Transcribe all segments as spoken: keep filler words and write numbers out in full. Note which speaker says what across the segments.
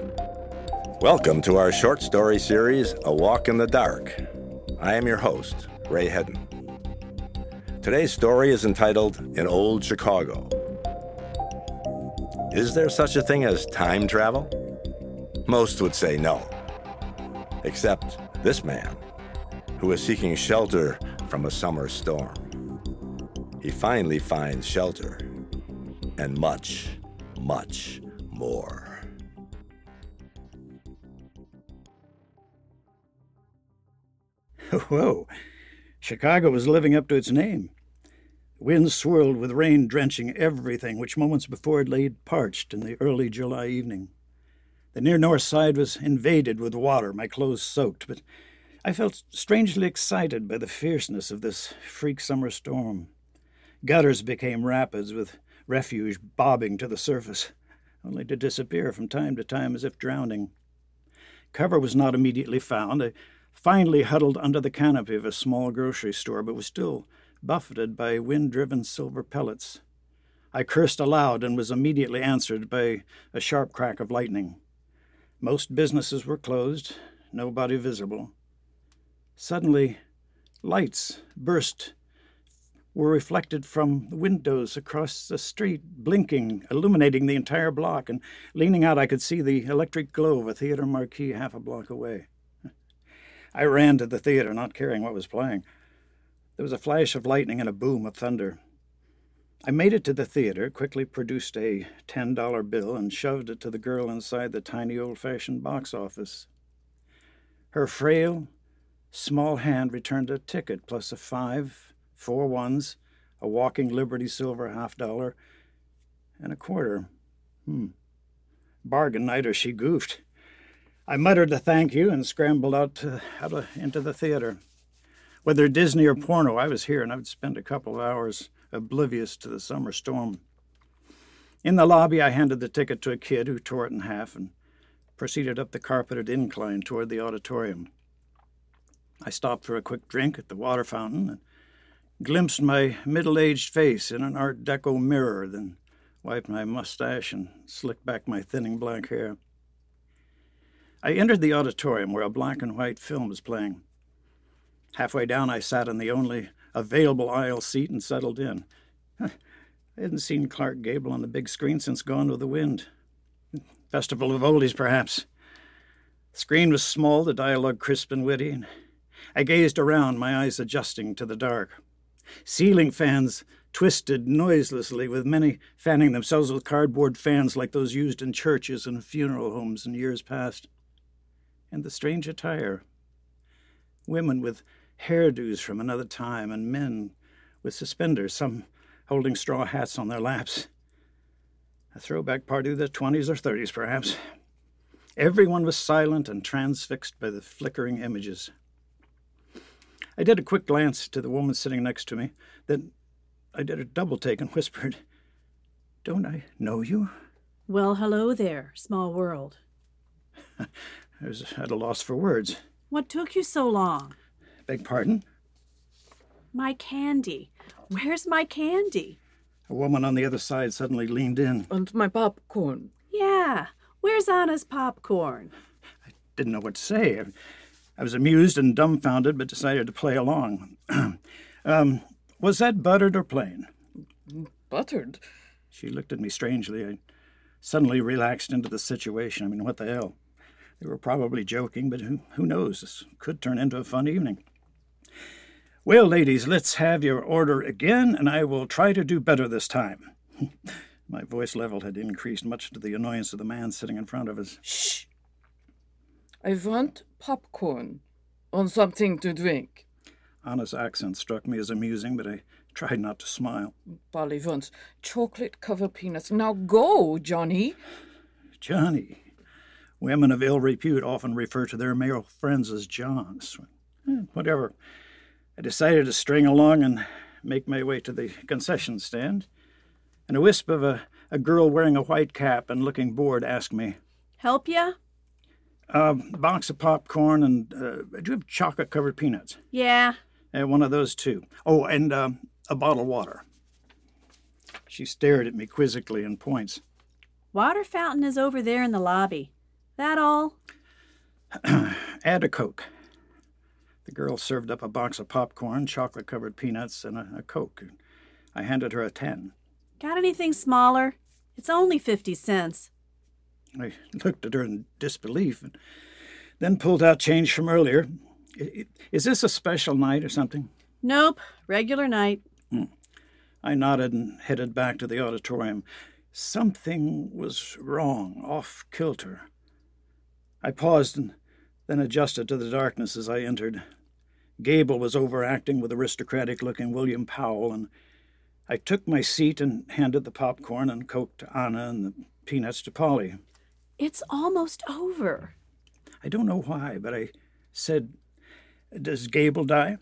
Speaker 1: Welcome to our short story series, A Walk in the Dark. I am your host, Ray Hedden. Today's story is entitled In Old Chicago. Is there such a thing as time travel? Most would say no. Except this man, who is seeking shelter from a summer storm. He finally finds shelter, and much, much more.
Speaker 2: Whoa, Chicago was living up to its name. The wind swirled with rain drenching everything which moments before had laid parched in the early July evening. The near north side was invaded with water, my clothes soaked, but I felt strangely excited by the fierceness of this freak summer storm. Gutters became rapids with refuge bobbing to the surface, only to disappear from time to time as if drowning. Cover was not immediately found. I finally huddled under the canopy of a small grocery store, but was still buffeted by wind-driven silver pellets. I cursed aloud and was immediately answered by a sharp crack of lightning. Most businesses were closed, nobody visible. Suddenly, lights burst, were reflected from the windows across the street, blinking, illuminating the entire block, and leaning out I could see the electric glow of a theater marquee half a block away. I ran to the theater, not caring what was playing. There was a flash of lightning and a boom of thunder. I made it to the theater, quickly produced a ten dollar bill, and shoved it to the girl inside the tiny old-fashioned box office. Her frail, small hand returned a ticket, plus a five, four ones, a walking Liberty silver half dollar, and a quarter. Hmm. Bargain night or she goofed. I muttered a thank you and scrambled out, to, out of, into the theater. Whether Disney or porno, I was here, and I would spend a couple of hours oblivious to the summer storm. In the lobby, I handed the ticket to a kid who tore it in half and proceeded up the carpeted incline toward the auditorium. I stopped for a quick drink at the water fountain and glimpsed my middle-aged face in an Art Deco mirror, then wiped my mustache and slicked back my thinning black hair. I entered the auditorium where a black and white film was playing. Halfway down, I sat in the only available aisle seat and settled in. I hadn't seen Clark Gable on the big screen since Gone with the Wind. Festival of Oldies, perhaps. The screen was small, the dialogue crisp and witty, and I gazed around, my eyes adjusting to the dark. Ceiling fans twisted noiselessly, with many fanning themselves with cardboard fans like those used in churches and funeral homes in years past. And the strange attire. Women with hairdos from another time, and men with suspenders, some holding straw hats on their laps. A throwback party of the twenties or thirties, perhaps. Everyone was silent and transfixed by the flickering images. I did a quick glance to the woman sitting next to me. Then I did a double take and whispered, "Don't I know you?"
Speaker 3: Well, hello there, small world.
Speaker 2: I was at a loss for words.
Speaker 3: What took you so long?
Speaker 2: Beg pardon?
Speaker 3: My candy. Where's my candy?
Speaker 2: A woman on the other side suddenly leaned in.
Speaker 4: And my popcorn.
Speaker 3: Yeah, where's Anna's popcorn?
Speaker 2: I didn't know what to say. I, I was amused and dumbfounded, but decided to play along. um, was that buttered or plain?
Speaker 4: Buttered?
Speaker 2: She looked at me strangely. I suddenly relaxed into the situation. I mean, what the hell? They were probably joking, but who, who knows? This could turn into a fun evening. Well, ladies, let's have your order again, and I will try to do better this time. My voice level had increased, much to the annoyance of the man sitting in front of us.
Speaker 4: Shh! I want popcorn on something to drink.
Speaker 2: Anna's accent struck me as amusing, but I tried not to smile.
Speaker 4: Polly wants chocolate-covered peanuts. Now go, Johnny.
Speaker 2: Johnny. Women of ill repute often refer to their male friends as Johns. Eh, whatever. I decided to string along and make my way to the concession stand, and a wisp of a, a girl wearing a white cap and looking bored asked me,
Speaker 3: Help ya?
Speaker 2: A box of popcorn and, uh, do you have chocolate-covered peanuts?
Speaker 3: Yeah.
Speaker 2: Uh, one of those, too. Oh, and uh, a bottle of water. She stared at me quizzically and points.
Speaker 3: Water fountain is over there in the lobby. That all?
Speaker 2: Add a Coke. The girl served up a box of popcorn, chocolate-covered peanuts, and a, a Coke. I handed her a ten.
Speaker 3: Got anything smaller? It's only fifty cents.
Speaker 2: I looked at her in disbelief and then pulled out change from earlier. Is this a special night or something?
Speaker 3: Nope, regular night.
Speaker 2: Hmm. I nodded and headed back to the auditorium. Something was wrong, off kilter. I paused and then adjusted to the darkness as I entered. Gable was overacting with aristocratic-looking William Powell, and I took my seat and handed the popcorn and Coke to Anna and the peanuts to Polly.
Speaker 3: It's almost over.
Speaker 2: I don't know why, but I said, "Does Gable die?"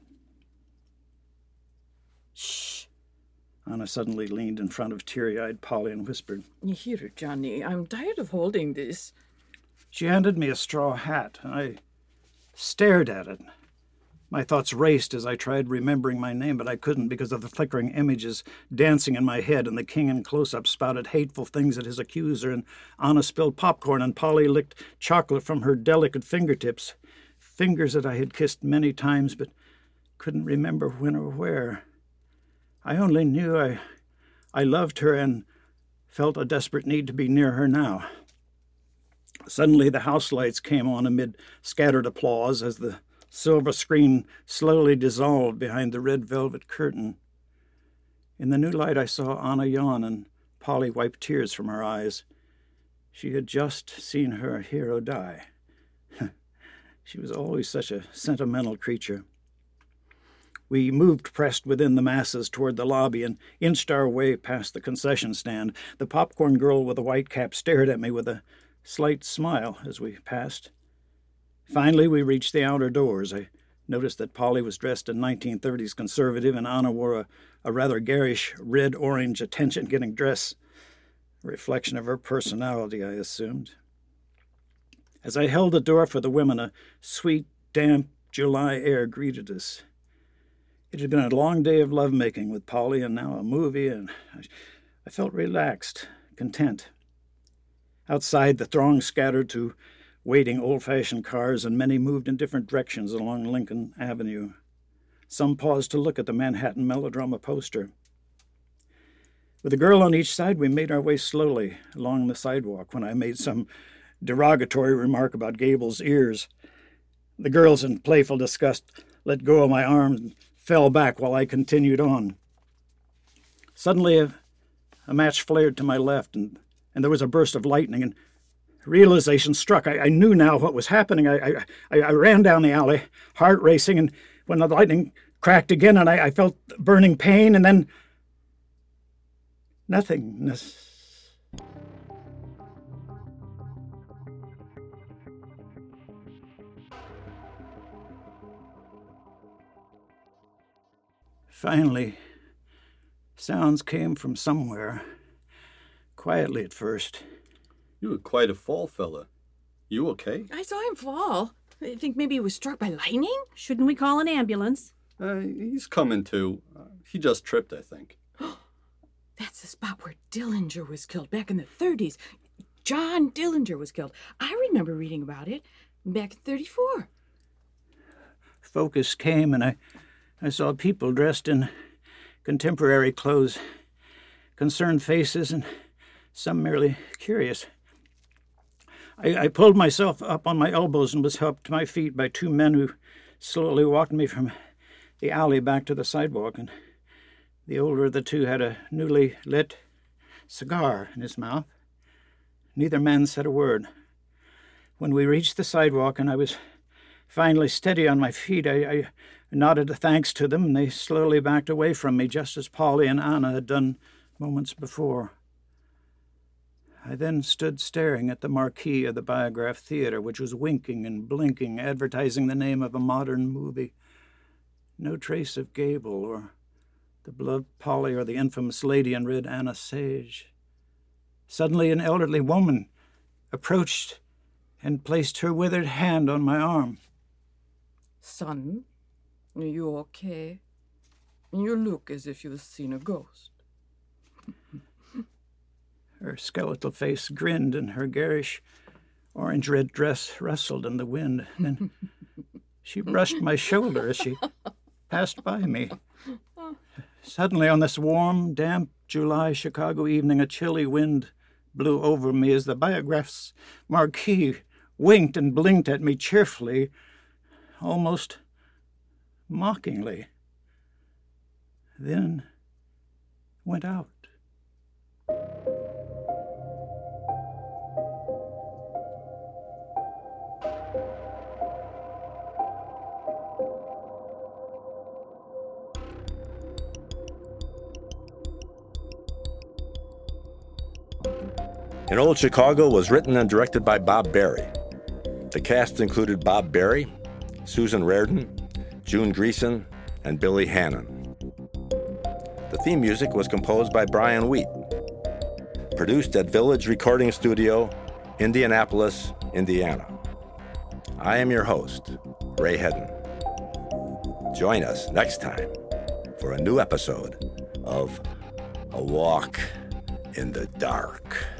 Speaker 3: Shh.
Speaker 2: Anna suddenly leaned in front of teary-eyed Polly and whispered,
Speaker 4: Here, Johnny, I'm tired of holding this.
Speaker 2: She handed me a straw hat, and I stared at it. My thoughts raced as I tried remembering my name, but I couldn't because of the flickering images dancing in my head, and the king in close-up spouted hateful things at his accuser, and Anna spilled popcorn, and Polly licked chocolate from her delicate fingertips, fingers that I had kissed many times but couldn't remember when or where. I only knew I, I loved her and felt a desperate need to be near her now. Suddenly the house lights came on amid scattered applause as the silver screen slowly dissolved behind the red velvet curtain. In the new light I saw Anna yawn and Polly wipe tears from her eyes. She had just seen her hero die. She was always such a sentimental creature. We moved pressed within the masses toward the lobby and inched our way past the concession stand. The popcorn girl with the white cap stared at me with a slight smile as we passed. Finally, we reached the outer doors. I noticed that Polly was dressed in nineteen thirties conservative and Anna wore a, a rather garish red-orange attention-getting dress, a reflection of her personality, I assumed. As I held the door for the women, a sweet, damp July air greeted us. It had been a long day of lovemaking with Polly and now a movie, and I, I felt relaxed, content. Outside, the throng scattered to waiting old-fashioned cars, and many moved in different directions along Lincoln Avenue. Some paused to look at the Manhattan melodrama poster. With a girl on each side, we made our way slowly along the sidewalk when I made some derogatory remark about Gable's ears. The girls, in playful disgust, let go of my arms and fell back while I continued on. Suddenly, a, a match flared to my left, and, and there was a burst of lightning, and realization struck. I, I knew now what was happening. I, I, I ran down the alley, heart racing, and when the lightning cracked again, and I, I felt burning pain, and then nothingness. Finally, sounds came from somewhere, quietly at first.
Speaker 5: You were quite a fall, fella. You okay?
Speaker 4: I saw him fall. I think maybe he was struck by lightning?
Speaker 3: Shouldn't we call an ambulance?
Speaker 5: Uh, he's coming to. Uh, he just tripped, I think.
Speaker 4: That's the spot where Dillinger was killed back in the thirties. John Dillinger was killed. I remember reading about it back in thirty-four.
Speaker 2: Focus came, and I, I saw people dressed in contemporary clothes, concerned faces, and some merely curious. I, I pulled myself up on my elbows and was helped to my feet by two men who slowly walked me from the alley back to the sidewalk, and the older of the two had a newly lit cigar in his mouth. Neither man said a word. When we reached the sidewalk and I was finally steady on my feet, I, I nodded a thanks to them, and they slowly backed away from me, just as Polly and Anna had done moments before. I then stood staring at the marquee of the Biograph Theater, which was winking and blinking, advertising the name of a modern movie. No trace of Gable or the beloved Polly or the infamous lady in red Anna Sage. Suddenly an elderly woman approached and placed her withered hand on my arm.
Speaker 4: Son, are you okay? You look as if you've seen a ghost.
Speaker 2: Her skeletal face grinned, and her garish orange-red dress rustled in the wind. Then she brushed my shoulder as she passed by me. Suddenly, on this warm, damp July Chicago evening, a chilly wind blew over me as the Biograph's marquee winked and blinked at me cheerfully, almost mockingly, then went out.
Speaker 1: In Old Chicago was written and directed by Bob Berry. The cast included Bob Berry, Susan Reardon, June Greason, and Billy Hannon. The theme music was composed by Brian Wheat. Produced at Village Recording Studio, Indianapolis, Indiana. I am your host, Ray Hedden. Join us next time for a new episode of A Walk in the Dark.